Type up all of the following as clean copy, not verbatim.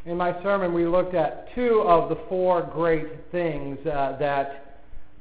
In my sermon, we looked at two of the four great things that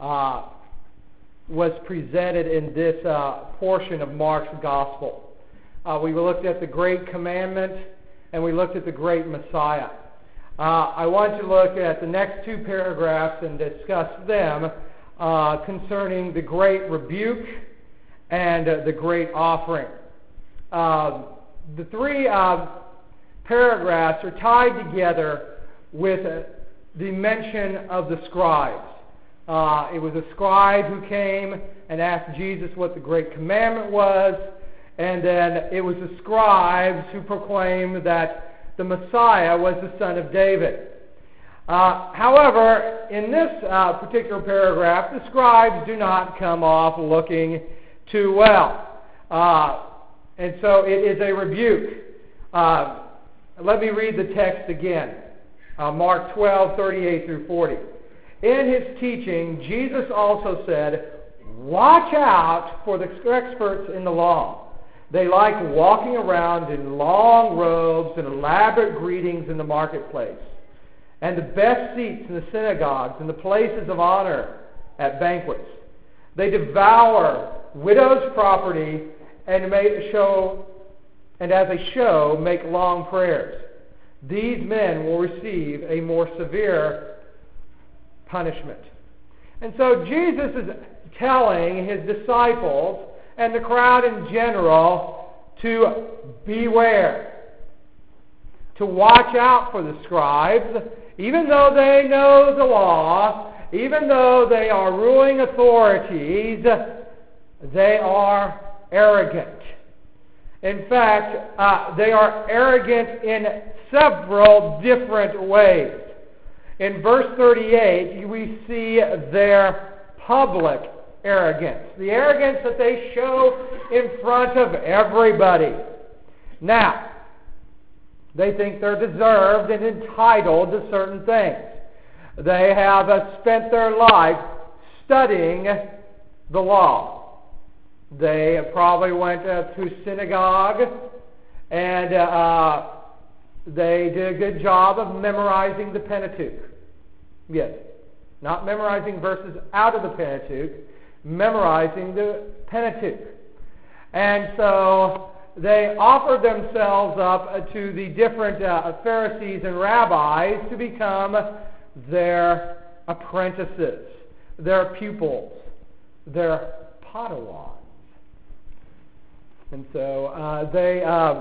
was presented in this portion of Mark's Gospel. We looked at the Great Commandment, and we looked at the Great Messiah. I want to look at the next two paragraphs and discuss them concerning the Great Rebuke and the Great Offering. The three paragraphs are tied together with the mention of the scribes. It was a scribe who came and asked Jesus what the Great Commandment was, and then it was the scribes who proclaimed that the Messiah was the son of David. However, in this particular paragraph, the scribes do not come off looking too well. And so it is a rebuke. Let me read the text again. Mark 12:38 through 40. In his teaching, Jesus also said, "Watch out for the experts in the law. They like walking around in long robes and elaborate greetings in the marketplace, and the best seats in the synagogues and the places of honor at banquets. They devour widows' property and as a show make long prayers. These men will receive a more severe punishment." And so Jesus is telling his disciples and the crowd in general to beware, to watch out for the scribes, even though they know the law, even though they are ruling authorities, they are arrogant. In fact, they are arrogant in several different ways. In verse 38, we see their public arrogance, the arrogance that they show in front of everybody. Now, they think they're deserved and entitled to certain things. They have spent their life studying the law. They probably went to synagogue, and they did a good job of memorizing the Pentateuch. Yes, not memorizing verses out of the Pentateuch, memorizing the Pentateuch. And so they offered themselves up to the different Pharisees and rabbis to become their apprentices, their pupils, their Padawans. And so they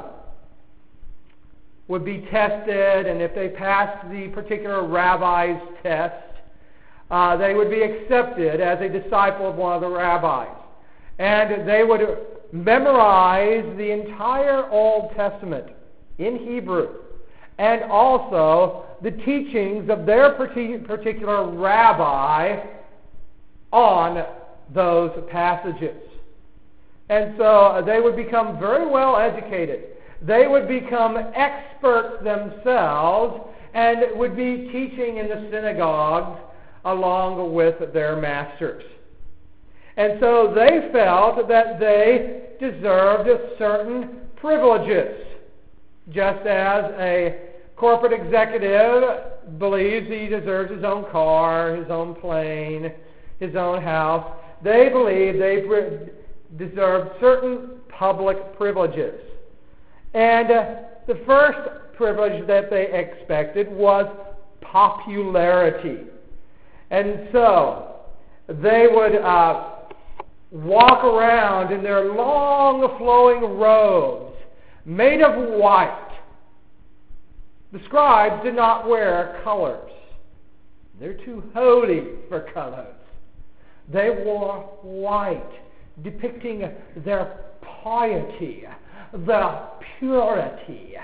would be tested, and if they passed the particular rabbi's test, they would be accepted as a disciple of one of the rabbis. And they would memorize the entire Old Testament in Hebrew, and also the teachings of their particular rabbi on those passages. And so they would become very well educated. They would become experts themselves and would be teaching in the synagogues along with their masters. And so they felt that they deserved certain privileges, just as a corporate executive believes he deserves his own car, his own plane, his own house. They believed they deserved certain public privileges. And the first privilege that they expected was popularity. And so they would walk around in their long flowing robes made of white. The scribes did not wear colors. They're too holy for colors. They wore white, depicting their piety, their purity.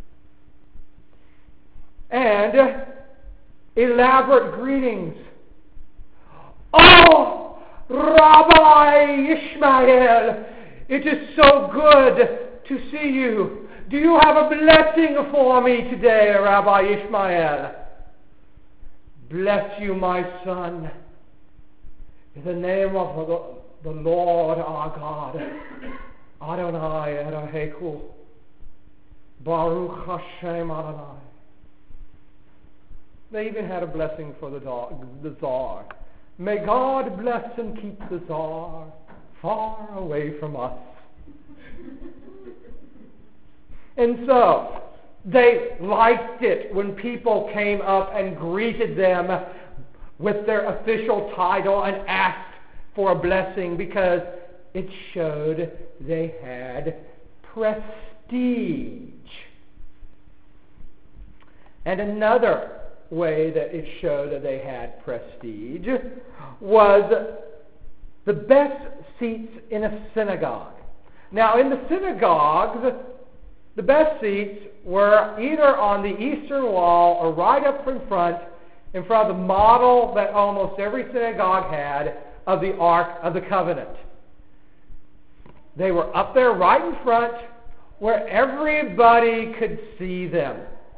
And elaborate greetings. "Oh, Rabbi Ishmael, it is so good to see you. Do you have a blessing for me today, Rabbi Ishmael?" "Bless you, my son, in the name of the Lord our God, Adonai Eloheinu, Baruch Hashem Adonai." They even had a blessing for the Tsar. May God bless and keep the Tsar far away from us. And so, they liked it when people came up and greeted them with their official title and asked for a blessing, because it showed they had prestige. And another way that it showed that they had prestige was the best seats in a synagogue. Now, in the synagogues, the best seats were either on the eastern wall or right up in front of the model that almost every synagogue had of the Ark of the Covenant. They were up there right in front where everybody could see them.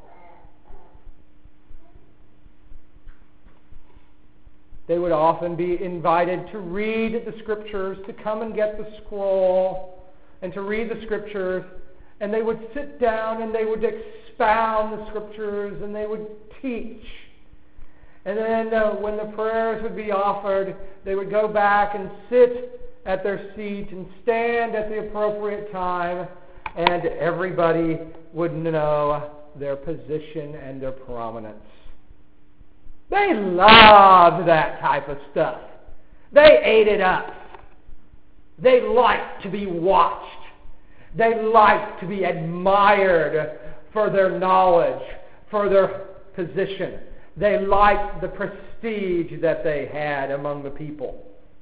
They would often be invited to read the Scriptures, to come and get the scroll, and to read the Scriptures. And they would sit down and they would expound the Scriptures and they would teach. And then when the prayers would be offered, they would go back and sit at their seat and stand at the appropriate time, and everybody would know their position and their prominence. They loved that type of stuff. They ate it up. They liked to be watched. They liked to be admired for their knowledge, for their position. They liked the prestige that they had among the people.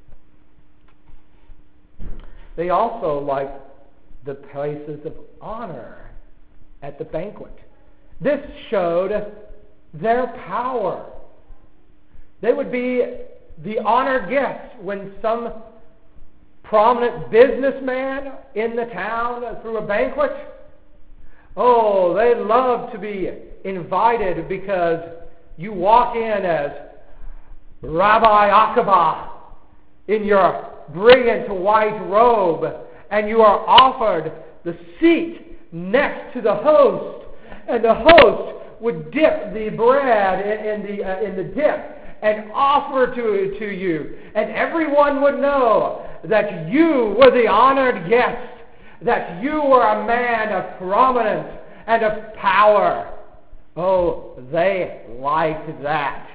They also liked the places of honor at the banquet. This showed their power. They would be the honored guests when some prominent businessman in the town threw a banquet. Oh, they loved to be invited because you walk in as Rabbi Akiba in your brilliant white robe, and you are offered the seat next to the host, and the host would dip the bread in the dip and offer to you, and everyone would know that you were the honored guest, that you were a man of prominence and of power. Oh, they liked that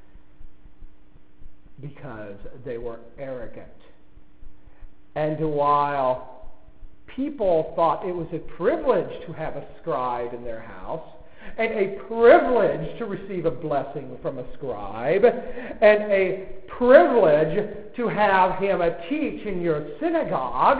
because they were arrogant. And while people thought it was a privilege to have a scribe in their house, and a privilege to receive a blessing from a scribe, and a privilege to have him teach in your synagogue,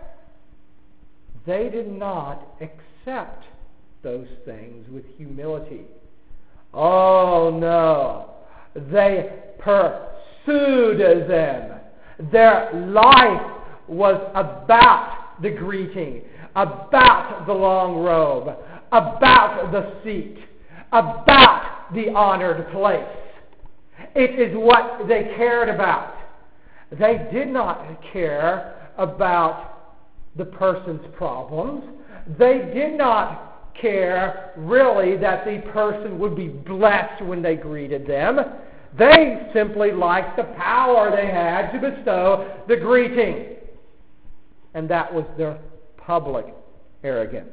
they did not accept those things with humility. Oh no, they pursued them. Their life was about the greeting, about the long robe, about the seat, about the honored place. It is what they cared about. They did not care about the person's problems. They did not care really that the person would be blessed when they greeted them. They simply liked the power they had to bestow the greeting. And that was their public arrogance.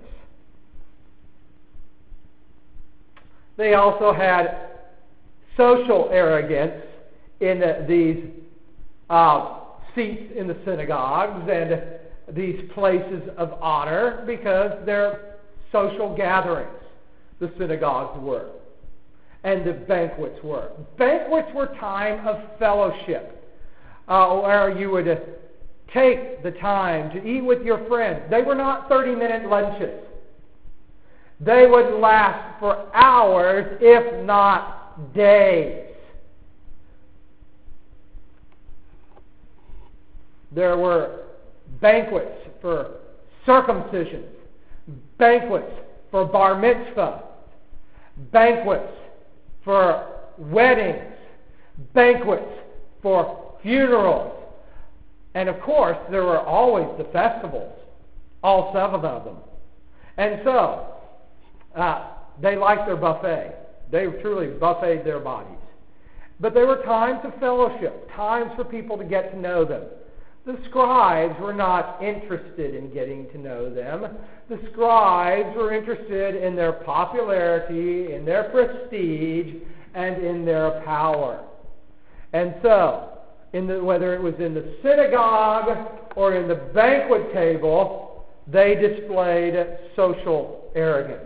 They also had social arrogance in these seats in the synagogues and these places of honor, because they're social gatherings, the synagogues were, and the banquets were. Banquets were time of fellowship, where you would take the time to eat with your friends. They were not 30-minute lunches. They would last for hours, if not days. There were banquets for circumcision, banquets for bar mitzvah, banquets for weddings, banquets for funerals. And of course, there were always the festivals, all 7 of them. And so, they liked their buffet. They truly buffeted their bodies. But there were times of fellowship, times for people to get to know them. The scribes were not interested in getting to know them. The scribes were interested in their popularity, in their prestige, and in their power. And so, whether it was in the synagogue or in the banquet table, they displayed social arrogance.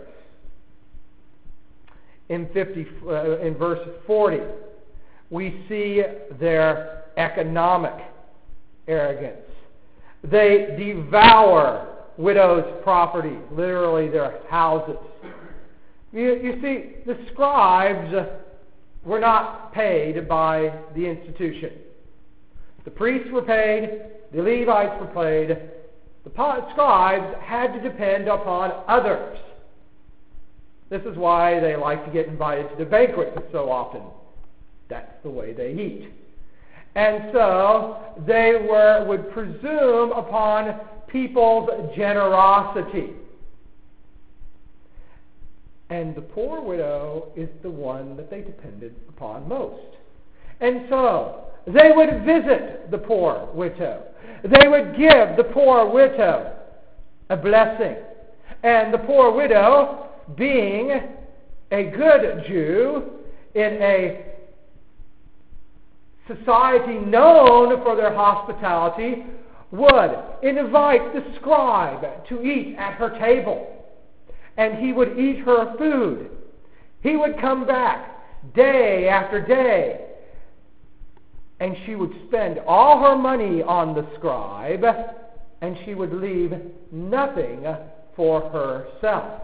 In verse 40, we see their economic arrogance. They devour widows' property, literally their houses. You see, the scribes were not paid by the institution. The priests were paid, the Levites were paid. The scribes had to depend upon others. This is why they like to get invited to the banquets so often. That's the way they eat. And so they would presume upon people's generosity. And the poor widow is the one that they depended upon most. And so they would visit the poor widow. They would give the poor widow a blessing. And the poor widow, being a good Jew in a society known for their hospitality, would invite the scribe to eat at her table. And he would eat her food. He would come back day after day. And she would spend all her money on the scribe, and she would leave nothing for herself.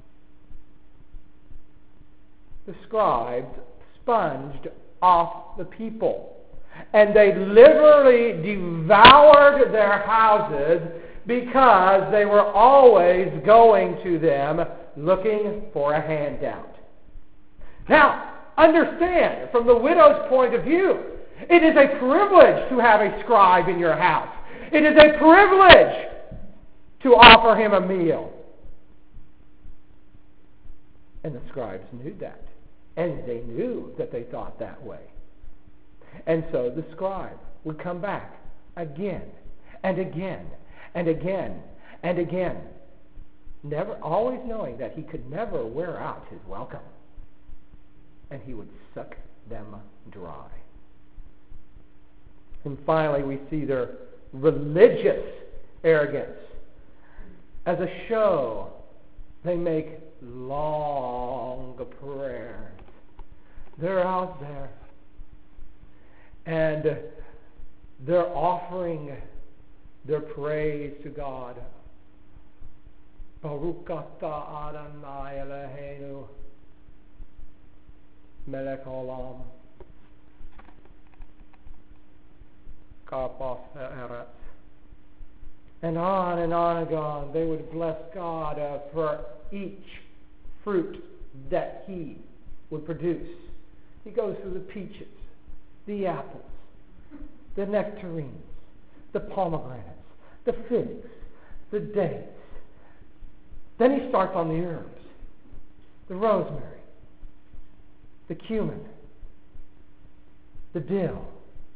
The scribes sponged off the people, and they literally devoured their houses because they were always going to them looking for a handout. Now, understand, from the widow's point of view, it is a privilege to have a scribe in your house. It is a privilege to offer him a meal. And the scribes knew that. And they knew that they thought that way. And so the scribe would come back again and again and again and again, always knowing that he could never wear out his welcome. And he would suck them dry. And finally, we see their religious arrogance. As a show, they make long prayers. They're out there, and they're offering their praise to God. Baruch atah Adonai Eloheinu melech haolam kapos ha'eretz. And on and on. They would bless God for each fruit that he would produce. He goes through the peaches, the apples, the nectarines, the pomegranates, the figs, the dates. Then he starts on the herbs, the rosemary, the cumin, the dill,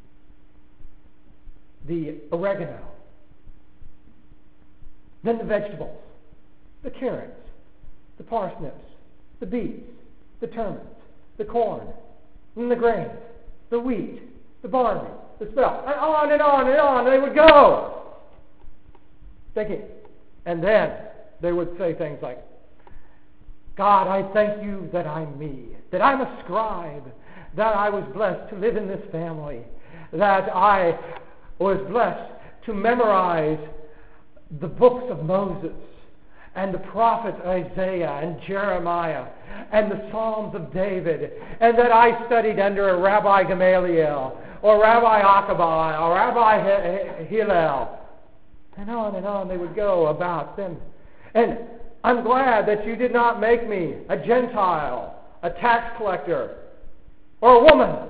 the oregano, then the vegetables, the carrots, the parsnips, the beets, the turnips, the corn, and the grains, the wheat, the barley, the spelt, and on and on and on they would go. Thinking. And then they would say things like, God, I thank you that I'm me, that I'm a scribe, that I was blessed to live in this family, that I was blessed to memorize the books of Moses and the prophets Isaiah and Jeremiah and the Psalms of David, and that I studied under a Rabbi Gamaliel or Rabbi Akabai or Rabbi Hillel. And on they would go about them. And I'm glad that you did not make me a Gentile, a tax collector, or a woman.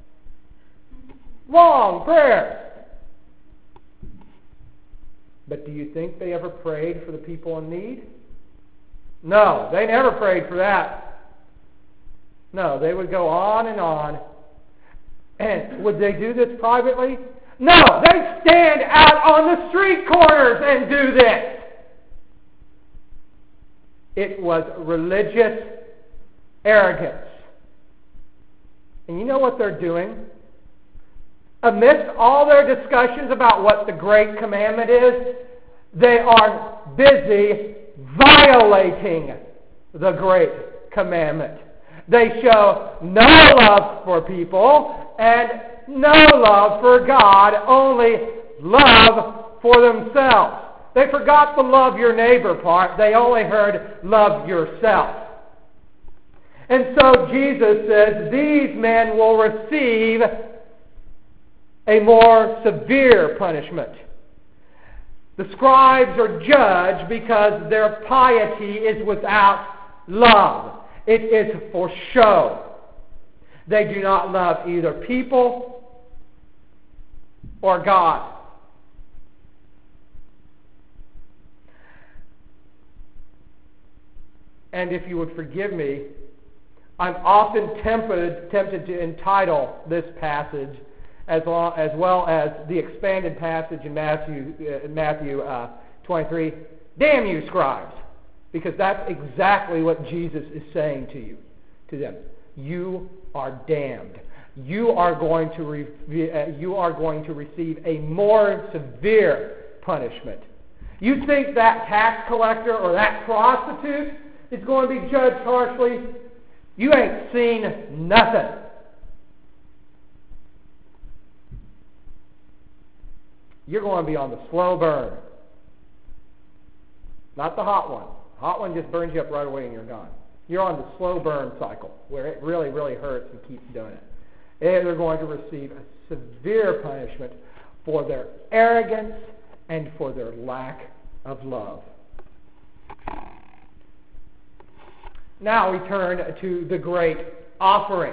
Long prayer. But do you think they ever prayed for the people in need? No, they never prayed for that. No, they would go on and on. And would they do this privately? No, they stand out on the street corners and do this. It was religious arrogance. And you know what they're doing? Amidst all their discussions about what the great commandment is, they are busy violating the great commandment. They show no love for people and no love for God, only love for themselves. They forgot the love your neighbor part. They only heard love yourself. And so Jesus says these men will receive a more severe punishment. The scribes are judged because their piety is without love. It is for show. They do not love either people or God. And if you would forgive me, I'm often tempted to entitle this passage as well as the expanded passage in Matthew 23, "Damn you, scribes," because that's exactly what Jesus is saying to them. You are damned. You are going to receive a more severe punishment. You think that tax collector or that prostitute is going to be judged harshly? You ain't seen nothing. You're going to be on the slow burn. Not the hot one. The hot one just burns you up right away and you're gone. You're on the slow burn cycle where it really, really hurts and keeps doing it. And they're going to receive a severe punishment for their arrogance and for their lack of love. Now we turn to the great offering.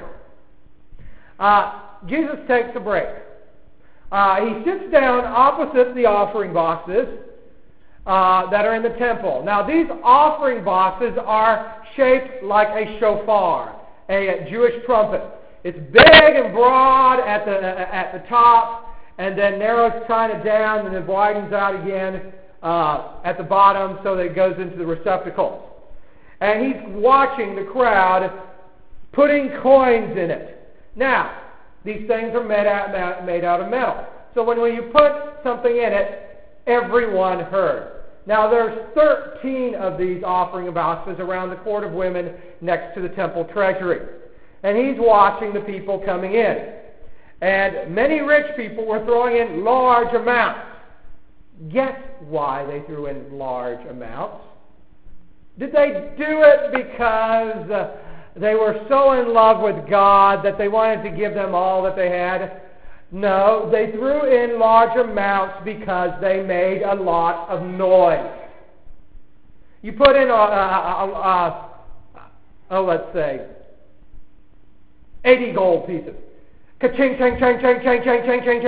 Jesus takes a break. He sits down opposite the offering boxes that are in the temple. Now these offering boxes are shaped like a shofar, a Jewish trumpet. It's big and broad at the top, and then narrows kind of down, and then widens out again at the bottom so that it goes into the receptacles. And he's watching the crowd putting coins in it. Now, these things are made out of metal. So when you put something in it, everyone heard. Now there's 13 of these offering boxes around the court of women next to the temple treasury. And he's watching the people coming in. And many rich people were throwing in large amounts. Guess why they threw in large amounts? Did they do it because they were so in love with God that they wanted to give them all that they had? No, they threw in large amounts because they made a lot of noise. You put in let's say 80 gold pieces. Ka-ching, ching, ching, ching, ching, ching, ching, ching,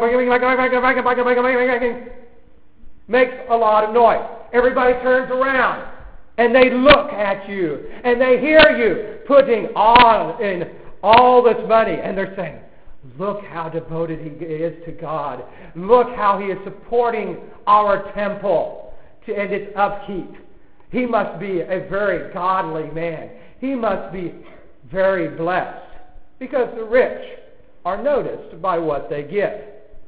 ching, makes a lot of noise. Everybody turns around and they look at you and they hear you putting on in all this money, and they're saying, look how devoted he is to God. Look how he is supporting our temple and its upkeep. He must be a very godly man. He must be very blessed, because the rich are noticed by what they give.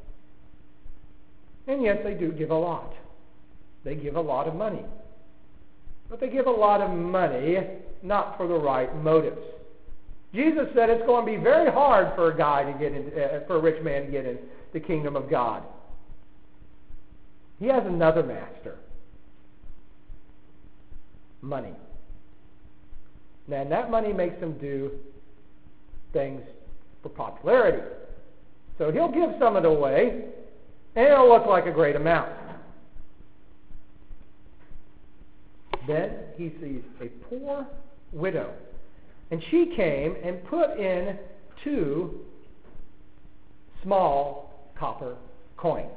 And yes, they do give a lot. They give a lot of money. But they give a lot of money not for the right motives. Jesus said it's going to be very hard for for a rich man to get in the kingdom of God. He has another master. Money. And that money makes him do things for popularity. So he'll give some of it away, and it'll look like a great amount. Then he sees a poor widow, and she came and put in 2 small copper coins,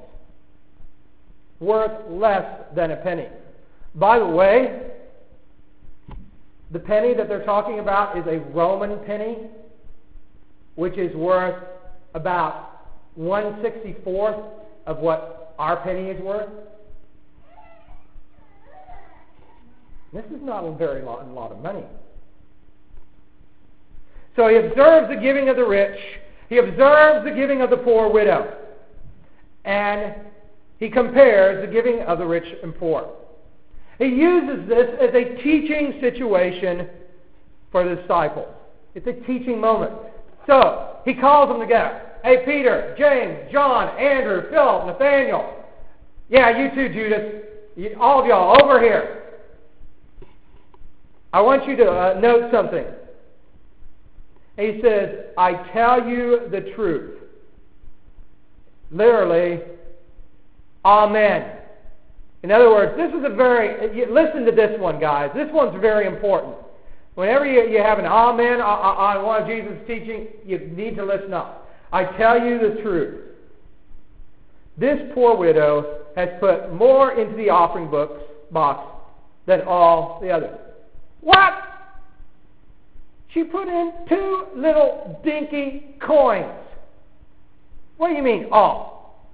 worth less than a penny. By the way, The penny that they're talking about is a Roman penny, which is worth about 1/64th of what our penny is worth. This is not a lot of money. So he observes the giving of the rich. He observes the giving of the poor widow. And he compares the giving of the rich and poor. He uses this as a teaching situation for the disciples. It's a teaching moment. So he calls them together. Hey, Peter, James, John, Andrew, Philip, Nathaniel. Yeah, you too, Judas. All of y'all, over here. I want you to note something. He says, I tell you the truth. Literally, amen. In other words, this is listen to this one, guys. This one's very important. Whenever you have an amen on one of Jesus' teaching, you need to listen up. I tell you the truth. This poor widow has put more into the offering box than all the others. What? She put in 2 little dinky coins. What do you mean, all?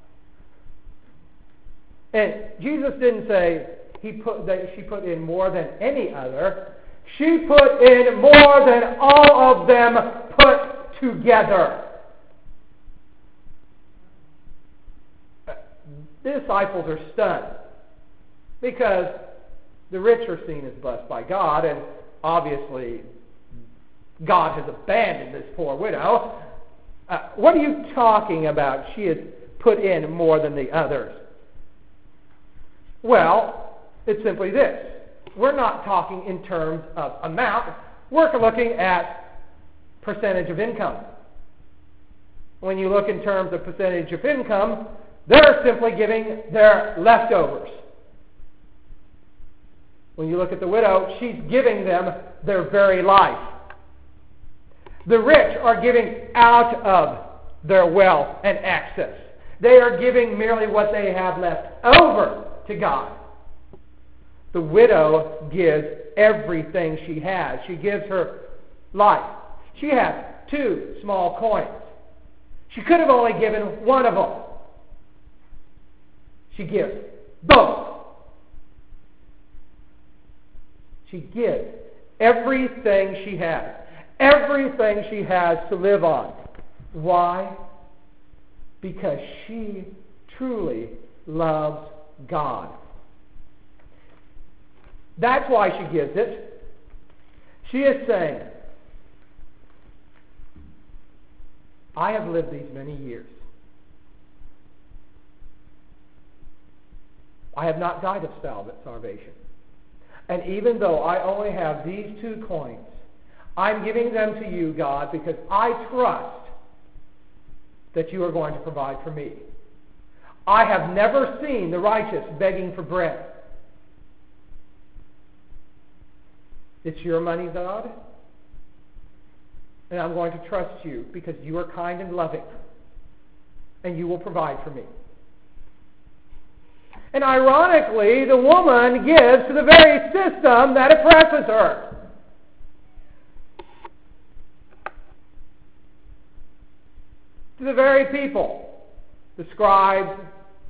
And Jesus didn't say that she put in more than any other. She put in more than all of them put together. The disciples are stunned because the rich are seen as blessed by God, and obviously God has abandoned this poor widow. What are you talking about? She has put in more than the others. Well, it's simply this. We're not talking in terms of amount. We're looking at percentage of income. When you look in terms of percentage of income, they're simply giving their leftovers. When you look at the widow, she's giving them their very life. The rich are giving out of their wealth and excess. They are giving merely what they have left over to God. The widow gives everything she has. She gives her life. She has 2 small coins. She could have only given one of them. She gives both. She gives everything she has. Everything she has to live on. Why? Because she truly loves God. That's why she gives it. She is saying, I have lived these many years. I have not died of starvation. And even though I only have these 2 coins, I'm giving them to you, God, because I trust that you are going to provide for me. I have never seen the righteous begging for bread. It's your money, God, and I'm going to trust you because you are kind and loving, and you will provide for me. And ironically, the woman gives to the very system that oppresses her. To the very people, the scribes,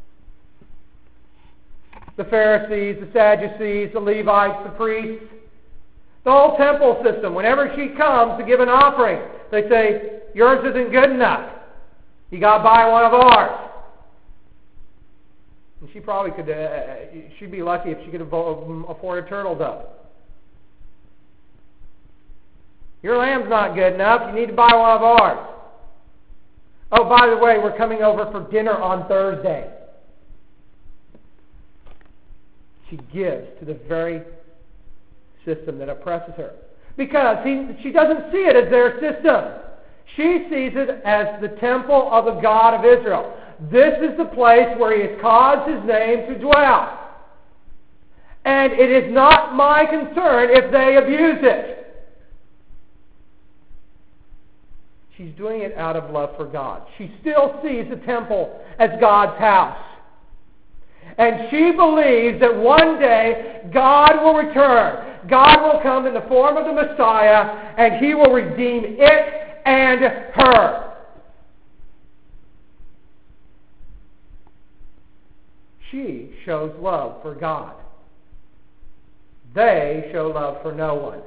the Pharisees, the Sadducees, the Levites, the priests, the whole temple system. Whenever she comes to give an offering, they say, yours isn't good enough. You got to buy one of ours. And she probably could, she'd be lucky if she could afford a turtle dove. Your lamb's not good enough. You need to buy one of ours. Oh, by the way, we're coming over for dinner on Thursday. She gives to the very system that oppresses her. Because she doesn't see it as their system. She sees it as the temple of the God of Israel. This is the place where he has caused his name to dwell. And it is not my concern if they abuse it. She's doing it out of love for God. She still sees the temple as God's house. And she believes that one day God will return. God will come in the form of the Messiah, and He will redeem it and her. She shows love for God. They show love for no one.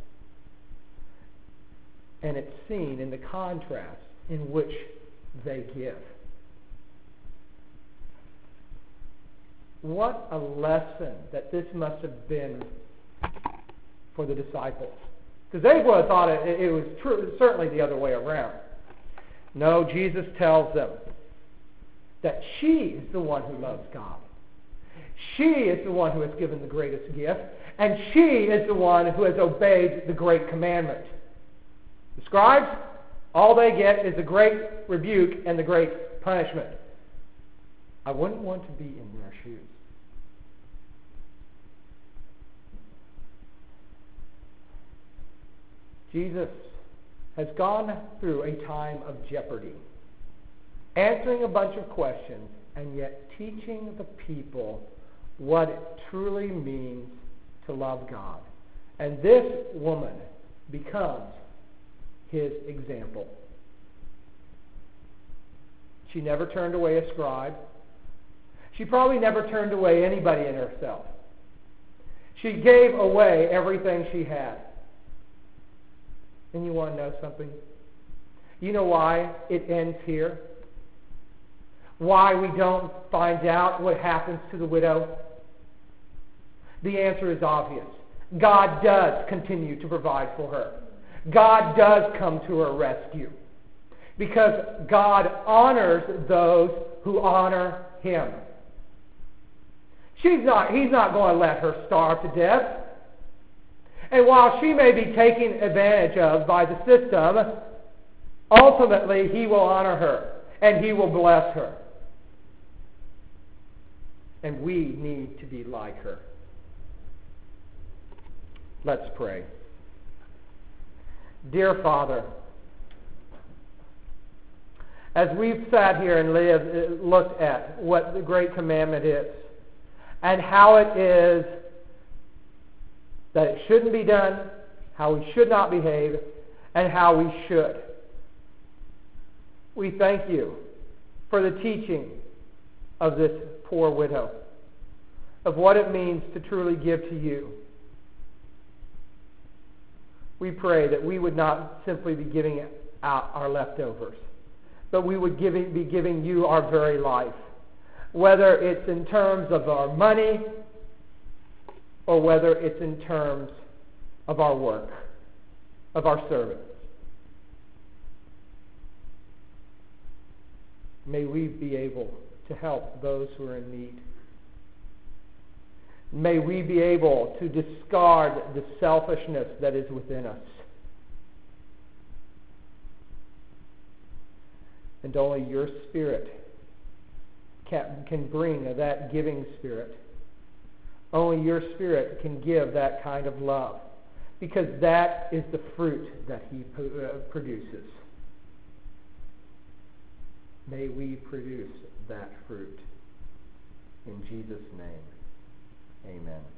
And it's seen in the contrast in which they give. What a lesson that this must have been for the disciples. Because they would have thought it was certainly the other way around. No, Jesus tells them that she is the one who loves God. She is the one who has given the greatest gift. And she is the one who has obeyed the great commandment. The scribes, all they get is the great rebuke and the great punishment. I wouldn't want to be in their shoes. Jesus has gone through a time of jeopardy, answering a bunch of questions, and yet teaching the people what it truly means to love God. And this woman becomes his example. She never turned away a scribe. She probably never turned away anybody in herself. She gave away everything she had. And you want to know something? You know why it ends here? Why we don't find out what happens to the widow? The answer is obvious. God does continue to provide for her. God does come to her rescue. Because God honors those who honor Him. He's not going to let her starve to death. And while she may be taken advantage of by the system, ultimately He will honor her and He will bless her. And we need to be like her. Let's pray. Dear Father, as we've sat here and looked at what the great commandment is and how it is that it shouldn't be done, how we should not behave, and how we should. We thank you for the teaching of this poor widow, of what it means to truly give to you. We pray that we would not simply be giving out our leftovers, but we would be giving you our very life, whether it's in terms of our money or whether it's in terms of our work, of our service. May we be able to help those who are in need. May we be able to discard the selfishness that is within us. And only your Spirit can bring that giving spirit. Only your Spirit can give that kind of love, because that is the fruit that He produces. May we produce that fruit. In Jesus' name, amen.